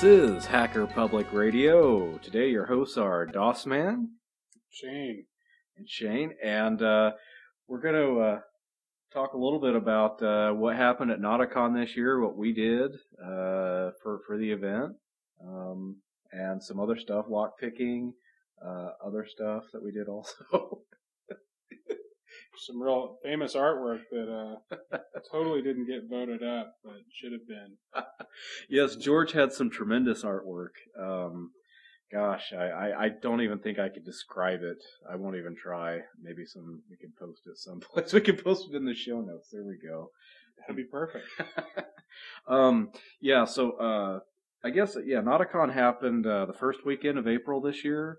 is Hacker Public Radio. Today your hosts are DOSman, Shane, and we're going to talk a little bit about what happened at Nauticon this year, what we did for the event, and some other stuff, lockpicking, other stuff that we did also. some real famous artwork that totally didn't get voted up, but should have been. Yes, George had some tremendous artwork. Gosh, I don't even think I could describe it. I won't even try. Maybe we can post it someplace. We can post it in the show notes. There we go. That'd be perfect. Yeah, so I guess, Nauticon happened the first weekend of April this year.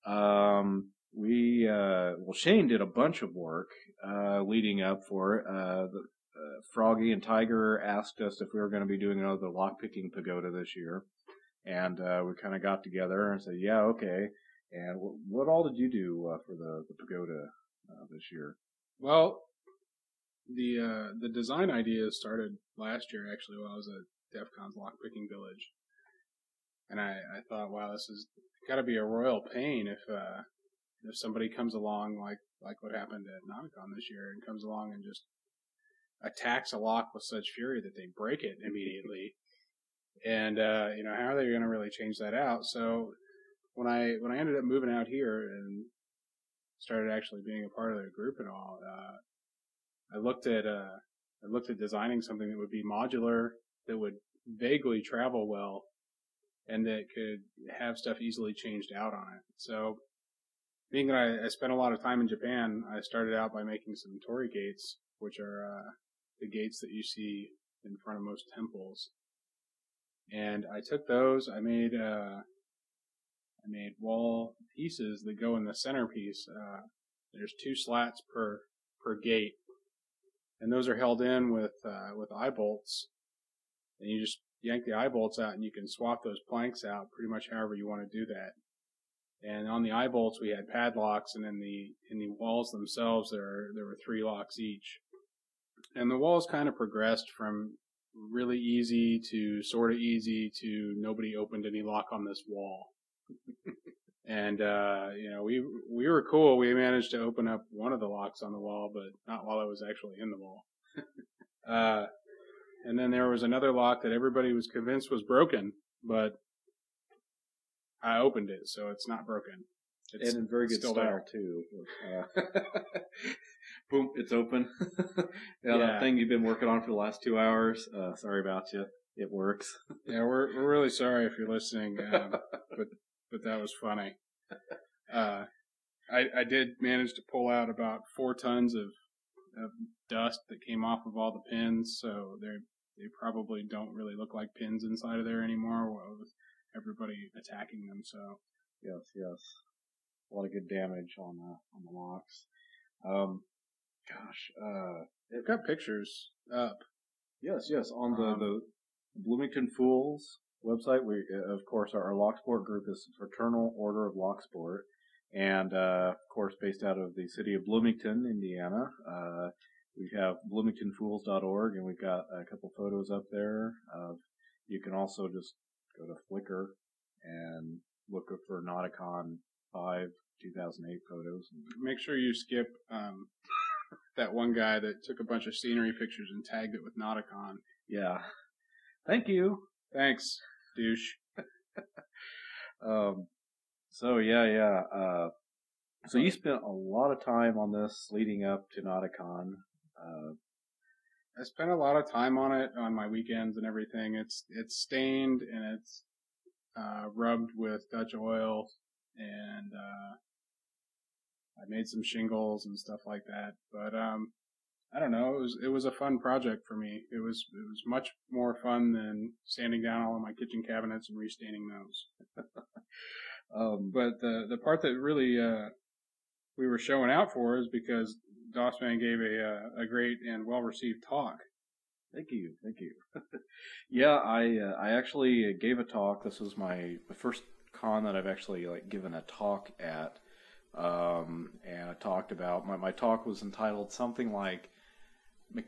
Shane did a bunch of work leading up for it. Froggy and Tiger asked us if we were going to be doing another lockpicking pagoda this year. And we kind of got together and said, yeah, okay. And what all did you do for the pagoda this year? Well, the design idea started last year, actually, while I was at DEF CON's Lockpicking Village. And I thought, wow, this has got to be a royal pain if somebody comes along like what happened at Nauticon this year and comes along and just attacks a lock with such fury that they break it immediately. And how are they going to really change that out? So when I ended up moving out here and started actually being a part of the group and all, I looked at designing something that would be modular, that would vaguely travel well, and that could have stuff easily changed out on it. So being that I spent a lot of time in Japan, I started out by making some torii gates, which are the gates that you see in front of most temples. And I took those. I made wall pieces that go in the centerpiece. There's 2 slats per gate, and those are held in with eye bolts. And you just yank the eye bolts out, and you can swap those planks out pretty much however you want to do that. And on the eye bolts, we had padlocks, and in the walls themselves, there were 3 locks each. And the walls kind of progressed from really easy to sort of easy to nobody opened any lock on this wall. And we were cool. We managed to open up one of the locks on the wall, but not while I was actually in the wall. And then there was another lock that everybody was convinced was broken, but I opened it, so it's not broken. It's and in very good style, there. Too. Boom, it's open. That thing you've been working on for the last 2 hours. Sorry about you. It works. Yeah, we're really sorry if you're listening, but that was funny. I did manage to pull out about 4 tons of dust that came off of all the pins, so they probably don't really look like pins inside of there anymore with everybody attacking them. So yes, a lot of good damage on the locks. They've got pictures up. Yes, on the Bloomington Fools website. We, of course, our Locksport group is Fraternal Order of Locksport, and of course, based out of the city of Bloomington, Indiana. We have bloomingtonfools.org, and we've got a couple photos up there. You can also just go to Flickr and look for Nauticon 5 2008 photos. Make sure you skip that one guy that took a bunch of scenery pictures and tagged it with Nauticon. Yeah. Thank you. Thanks, douche. So you spent a lot of time on this leading up to Nauticon. I spent a lot of time on it on my weekends and everything. It's stained and it's rubbed with Dutch oil, and I made some shingles and stuff like that. But I don't know. It was a fun project for me. It was much more fun than sanding down all of my kitchen cabinets and restaining those. But the part that really we were showing out for is because DOSman gave a great and well received talk. Thank you. Yeah, I actually gave a talk. This was my first con that I've actually given a talk at. And I talked about my talk was entitled something like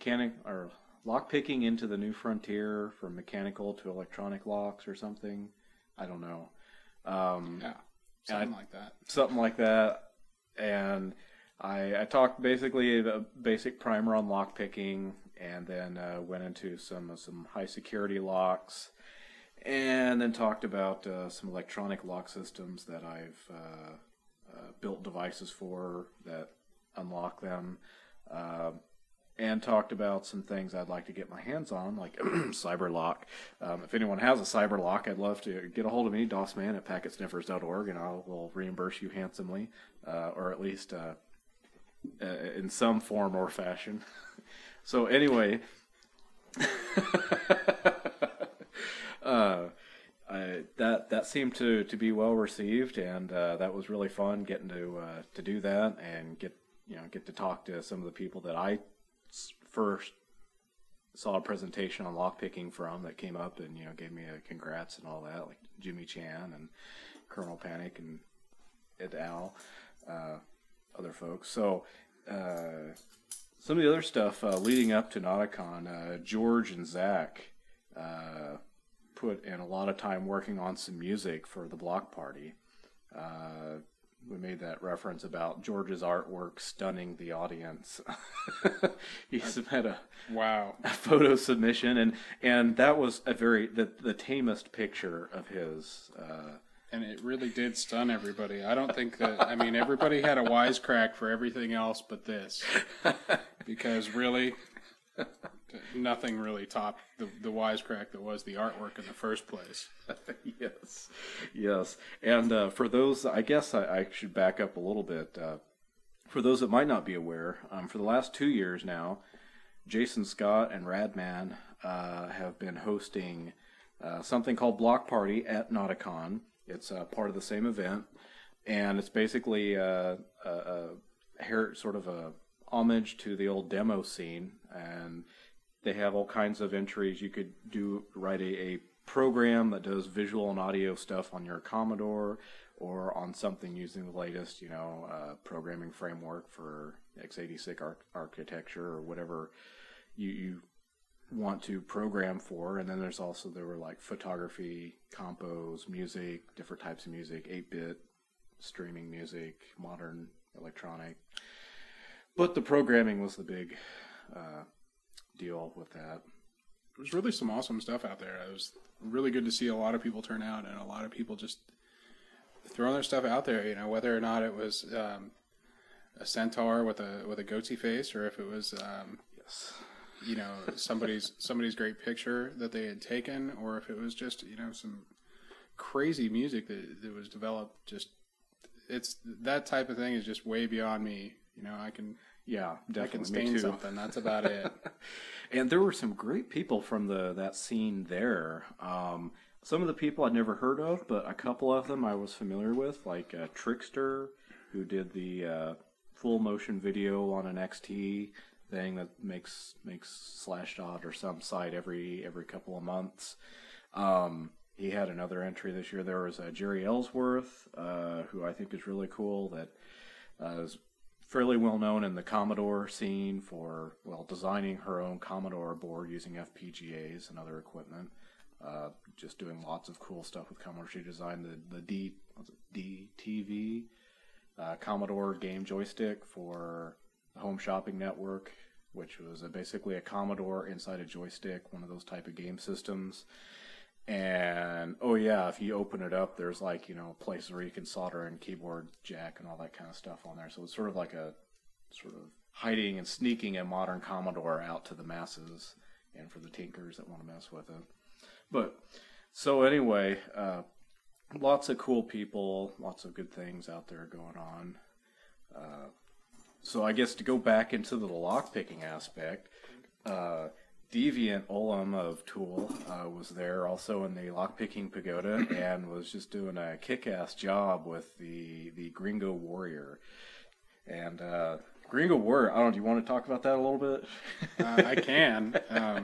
lockpicking into the new frontier, from mechanical to electronic locks or something. I don't know. Yeah, something like that. Something like that. And I talked basically the basic primer on lockpicking, and then went into some high security locks, and then talked about some electronic lock systems that I've built devices for that unlock them, and talked about some things I'd like to get my hands on, like CyberLock. If anyone has a CyberLock, I'd love to get a hold of me, DOSman at packetsniffers.org, and will reimburse you handsomely, or at least in some form or fashion. So anyway, that seemed to be well received, and that was really fun getting to do that and get to talk to some of the people that I first saw a presentation on lockpicking from that came up and gave me a congrats and all that, like Jimmy Chan and Colonel Panic and et al. Other folks. So some of the other stuff leading up to Nauticon, George and Zach put in a lot of time working on some music for the block party. We made that reference about George's artwork stunning the audience. He had a photo submission, and that was the tamest picture of his. And it really did stun everybody. I don't think that, everybody had a wisecrack for everything else but this. Because really, nothing really topped the wisecrack that was the artwork in the first place. Yes. And for those, I guess I should back up a little bit. For those that might not be aware, for the last 2 years now, Jason Scott and Radman have been hosting something called Block Party at Nauticon. It's part of the same event, and it's basically sort of a homage to the old demo scene, and they have all kinds of entries. You could write a program that does visual and audio stuff on your Commodore, or on something using the latest, programming framework for x86 architecture or whatever you want to program for. And then there were like photography, compos, music, different types of music, 8-bit streaming music, modern electronic. But the programming was the big deal with that. There's really some awesome stuff out there. It was really good to see a lot of people turn out, and a lot of people just throwing their stuff out there. Whether or not it was a centaur with a goatee face, or if it was somebody's great picture that they had taken, or if it was just some crazy music that was developed. Just it's that type of thing is just way beyond me. I can stain something. That's about it. And there were some great people from that scene there. Some of the people I'd never heard of, but a couple of them I was familiar with, like Trickster, who did the full motion video on an XT thing that makes Slashdot or some site every couple of months. He had another entry this year. There was Jerry Ellsworth, who I think is really cool, that is fairly well known in the Commodore scene for designing her own Commodore board using FPGAs and other equipment. Just doing lots of cool stuff with Commodore. She designed the DTV Commodore game joystick for the Home Shopping Network, which was basically a Commodore inside a joystick, one of those type of game systems. And if you open it up, there's places where you can solder and keyboard jack and all that kind of stuff on there. So it's sort of like a hiding and sneaking a modern Commodore out to the masses and for the tinkers that want to mess with it. But so anyway, lots of cool people, lots of good things out there going on. So I guess to go back into the lockpicking aspect, Deviant Olam of Tool was there also in the lockpicking pagoda and was just doing a kick-ass job with the Gringo Warrior. And Gringo Warrior, I don't know, do you want to talk about that a little bit? I can.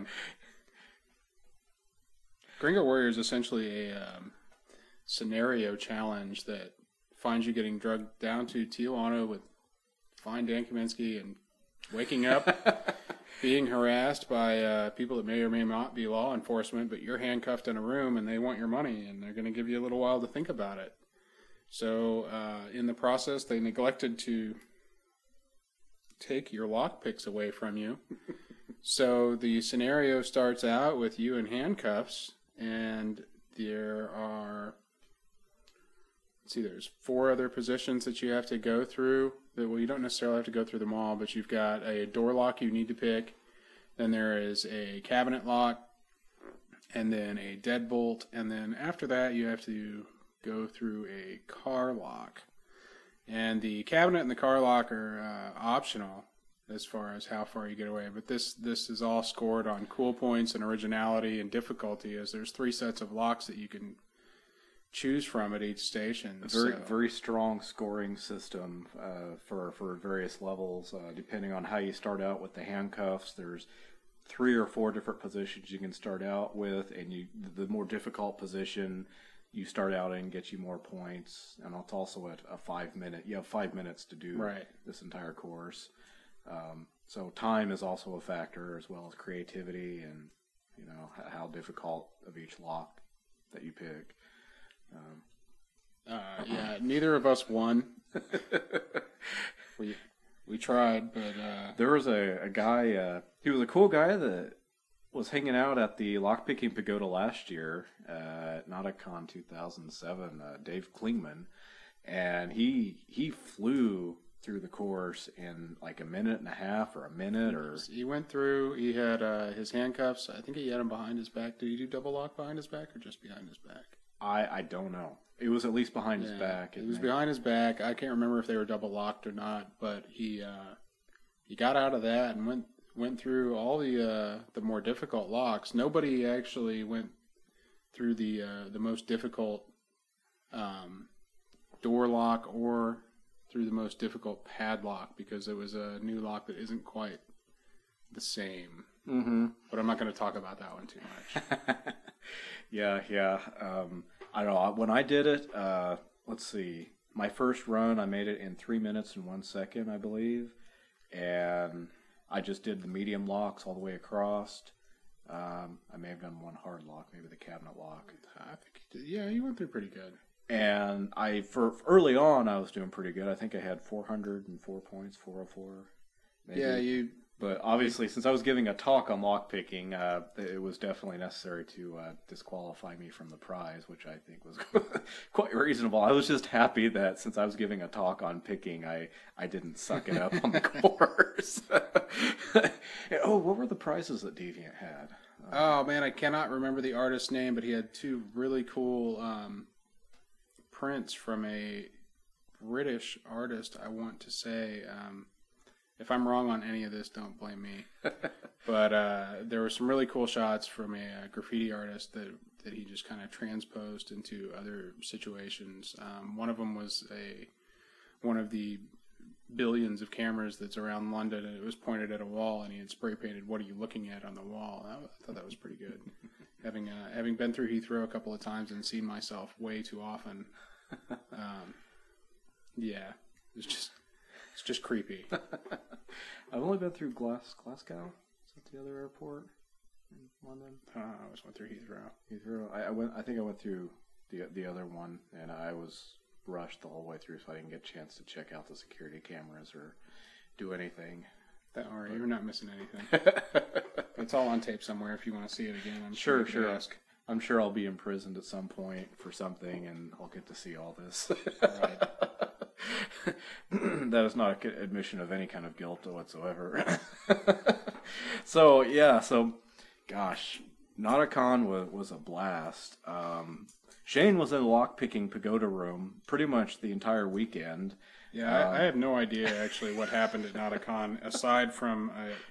Gringo Warrior is essentially a scenario challenge that finds you getting drugged down to Tijuana with fine Dan Kaminsky and waking up, being harassed by people that may or may not be law enforcement, but you're handcuffed in a room and they want your money and they're going to give you a little while to think about it. So in the process, they neglected to take your lockpicks away from you. So the scenario starts out with you in handcuffs, and there are, let's see, there's 4 other positions that you have to go through. Well, you don't necessarily have to go through them all, but you've got a door lock you need to pick. Then there is a cabinet lock, and then a deadbolt, and then after that you have to go through a car lock. And the cabinet and the car lock are optional as far as how far you get away. But this is all scored on cool points and originality and difficulty, as there's 3 sets of locks that you can choose from at each station. Very strong scoring system for various levels. Depending on how you start out with the handcuffs, there's 3 or 4 different positions you can start out with, and the more difficult position you start out in gets you more points, and it's also at a 5-minute. You have 5 minutes to do this entire course. So time is also a factor, as well as creativity and how difficult of each lock that you pick. Yeah, neither of us won. We tried, but there was a guy. He was a cool guy that was hanging out at the Lockpicking Pagoda last year at Nauticon 2007. Dave Klingman, and he flew through the course in like a minute and a half or a minute. Or he went through. He had his handcuffs. I think he had them behind his back. Did he do double lock behind his back or just behind his back? I don't know. It was at least behind his back. It was behind his back. I can't remember if they were double locked or not, but he got out of that and went through all the more difficult locks. Nobody actually went through the most difficult door lock or through the most difficult padlock, because it was a new lock that isn't quite the same. Mm-hmm. But I'm not going to talk about that one too much. Yeah. I don't know. When I did it, let's see. My first run, I made it in 3 minutes and 1 second, I believe. And I just did the medium locks all the way across. I may have done one hard lock, maybe the cabinet lock. I think you did. Yeah, you went through pretty good. And for early on, I was doing pretty good. I think I had 404 points, 404. Maybe. Yeah, But obviously, since I was giving a talk on lockpicking, it was definitely necessary to disqualify me from the prize, which I think was quite reasonable. I was just happy that since I was giving a talk on picking, I didn't suck it up on the course. What were the prizes that Deviant had? Oh, man, I cannot remember the artist's name, but he had 2 really cool prints from a British artist, I want to say. If I'm wrong on any of this, don't blame me. But there were some really cool shots from a graffiti artist that he just kind of transposed into other situations. One of them was one of the billions of cameras that's around London, and it was pointed at a wall, and he had spray painted "What are you looking at?" on the wall. I thought that was pretty good. Having been through Heathrow a couple of times and seen myself way too often, it's just creepy. I've only been through Glasgow. Is that the other airport in London? I just went through Heathrow. I think I went through the other one, and I was rushed the whole way through, so I didn't get a chance to check out the security cameras or do anything. Don't worry, you're not missing anything. It's all on tape somewhere if you want to see it again. I'm sure. Ask. I'm sure I'll be imprisoned at some point for something, and I'll get to see all this. Right. That is not an admission of any kind of guilt whatsoever. So, gosh, Nauticon was a blast. Shane was in the lockpicking pagoda room pretty much the entire weekend. Yeah, I have no idea actually what happened at Nauticon aside from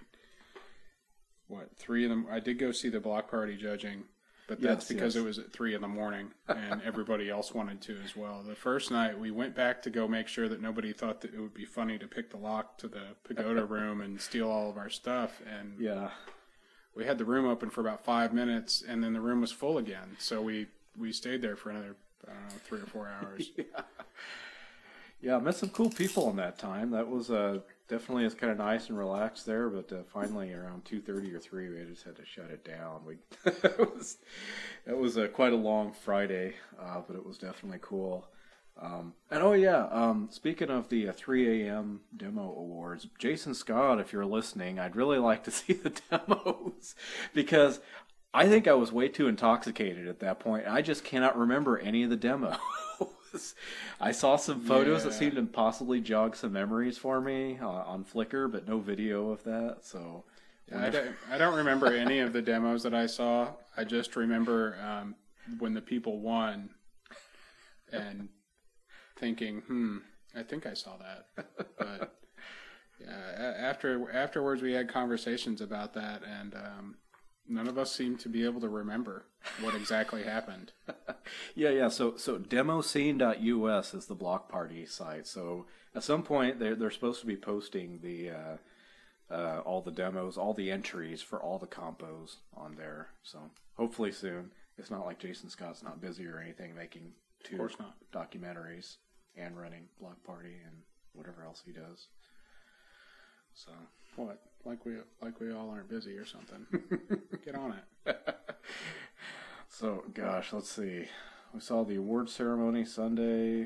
3 of them. I did go see the block party judging, but that's because it was at 3 a.m. and everybody else wanted to as well. The first night we went back to go make sure that nobody thought that it would be funny to pick the lock to the pagoda room and steal all of our stuff. And we had the room open for about 5 minutes, and then the room was full again. So we stayed there for another 3 or 4 hours. Yeah, I met some cool people in that time. That was definitely is kind of nice and relaxed there, but finally around 2:30 or 3, we just had to shut it down. It was quite a long Friday, but it was definitely cool. Speaking of the 3 a.m. demo awards, Jason Scott, if you're listening, I'd really like to see the demos because I think I was way too intoxicated at that point. I just cannot remember any of the demos. I saw some photos that seemed to possibly jog some memories for me on Flickr, but no video of that. So I don't remember any of the demos that I saw. I just remember when the people won and thinking, I think I saw that. But yeah, afterwards we had conversations about that, and none of us seem to be able to remember what exactly happened. Yeah. So demoscene.us is the Block Party site. So at some point they're supposed to be posting the all the demos, all the entries for all the compos on there. So hopefully soon. It's not like Jason Scott's not busy or anything making 2 documentaries and running Block Party and whatever else he does. So what? Like we all aren't busy or something. Get on it. So, gosh, let's see. We saw the award ceremony Sunday.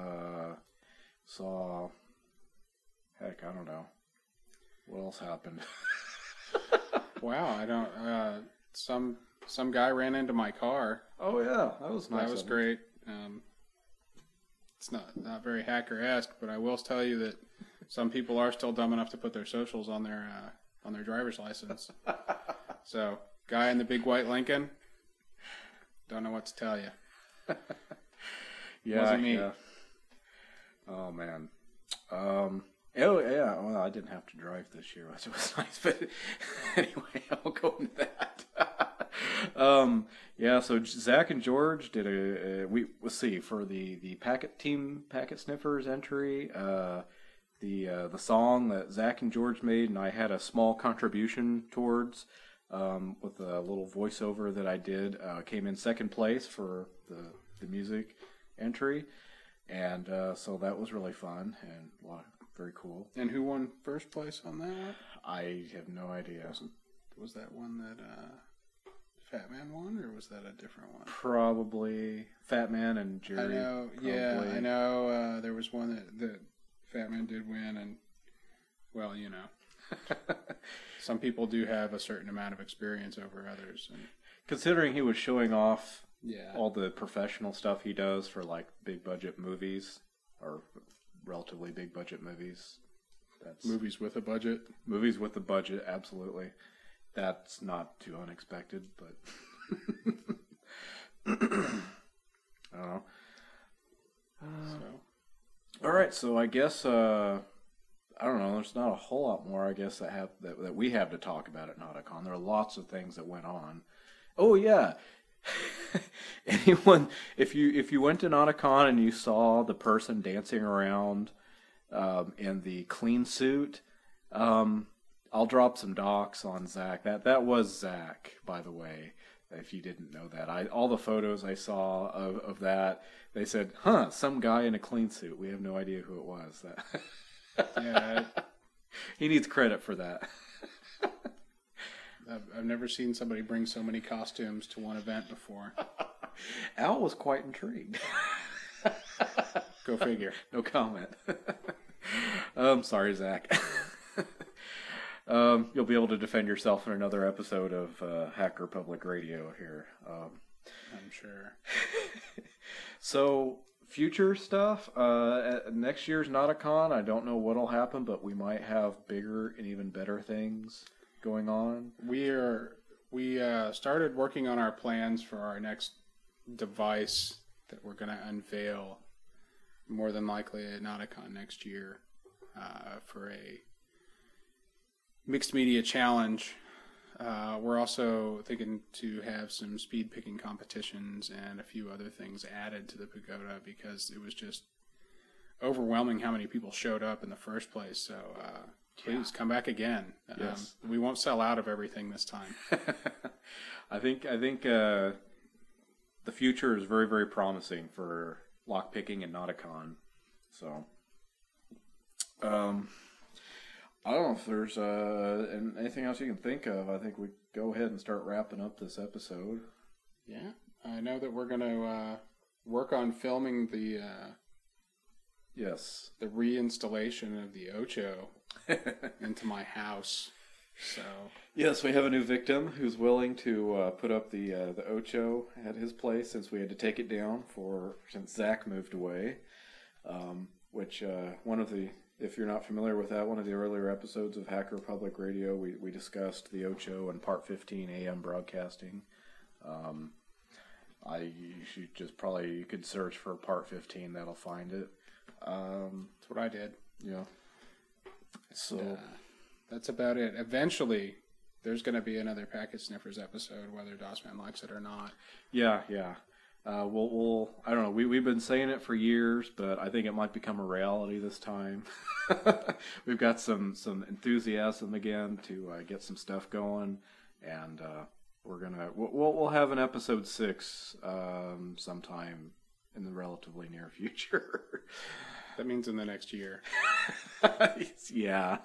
I don't know. What else happened? Wow, I don't. Some guy ran into my car. Oh yeah, that was nice. That was great. It's not very hacker-esque, but I will tell you that some people are still dumb enough to put their socials on their driver's license. So, guy in the big white Lincoln, don't know what to tell you. Yeah, wasn't me. Yeah. Oh man. Well, I didn't have to drive this year, which was nice. But anyway, I won't go into that. So Zach and George did let's see, for the Packet Sniffers entry, the song that Zach and George made, and I had a small contribution towards, with a little voiceover that I did, came in second place for the music entry, and so that was really fun and very cool. And who won first place on that? I have no idea. Was that one that Fat Man won, or was that a different one? Probably Fat Man and Jerry. I know. Probably. Yeah, I know. There was one that Fat Man did win, and well, you know, some people do have a certain amount of experience over others. And considering he was showing off yeah, all the professional stuff he does for like big budget movies or relatively big budget movies. That's movies with a budget. Movies with a budget, absolutely. That's not too unexpected, but I don't know. All right, so I guess I don't know. There's not a whole lot more, I guess, that we have to talk about at Nauticon. There are lots of things that went on. Oh yeah. Anyone, if you went to Nauticon and you saw the person dancing around in the clean suit, I'll drop some docs on Zach. That was Zach, by the way. If you didn't know that, all the photos I saw of that, they said, some guy in a clean suit. We have no idea who it was. Yeah, he needs credit for that. I've never seen somebody bring so many costumes to one event before. Al was quite intrigued. Go figure. No comment. Sorry, Zach. You'll be able to defend yourself in another episode of Hacker Public Radio here. I'm sure. So, future stuff. At next year's Nauticon, I don't know what'll happen, but we might have bigger and even better things going on. We started working on our plans for our next device that we're going to unveil, more than likely at Nauticon next year, for a mixed media challenge. We're also thinking to have some speed picking competitions and a few other things added to the Pagoda because it was just overwhelming how many people showed up in the first place. So please come back again. Yes. We won't sell out of everything this time. I think the future is very, very promising for lockpicking and Nauticon. So, I don't know if there's anything else you can think of. I think we go ahead and start wrapping up this episode. Yeah, I know that we're going to work on filming the yes, the reinstallation of the Ocho into my house. So yes, we have a new victim who's willing to put up the Ocho at his place since we had to take it down since Zach moved away. Which one of the, if you're not familiar with that, one of the earlier episodes of Hacker Public Radio, we discussed the Ocho and Part 15 AM broadcasting. You could search for Part 15, that'll find it. that's what I did. Yeah. So that's about it. Eventually, there's going to be another Packet Sniffers episode, whether DOSMan likes it or not. Yeah. We'll I don't know. We've been saying it for years, but I think it might become a reality this time. We've got some enthusiasm again to get some stuff going, and we'll have an episode 6 sometime in the relatively near future. That means in the next year. Yeah.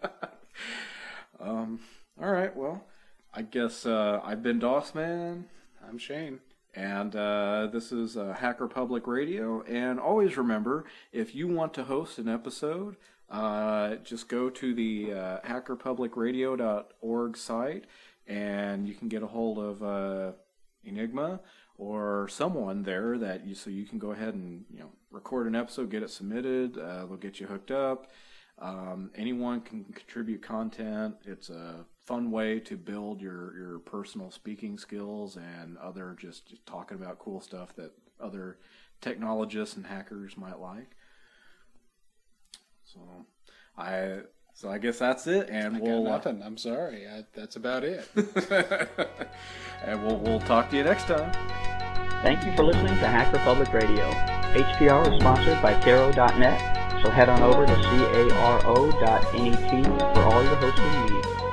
All right. Well, I guess I've been DOSMan. I'm Shane. And this is Hacker Public Radio. And always remember, if you want to host an episode, just go to the hackerpublicradio.org site, and you can get a hold of Enigma or someone there so you can go ahead and record an episode, get it submitted. They'll get you hooked up. Anyone can contribute content. It's a fun way to build your personal speaking skills and other just talking about cool stuff that other technologists and hackers might like. So I guess that's it, and we'll nothing. I'm sorry. That's about it. And we'll talk to you next time. Thank you for listening to Hacker Public Radio. HPR is sponsored by Caro.net. So head on over to caro.net for all your hosting needs.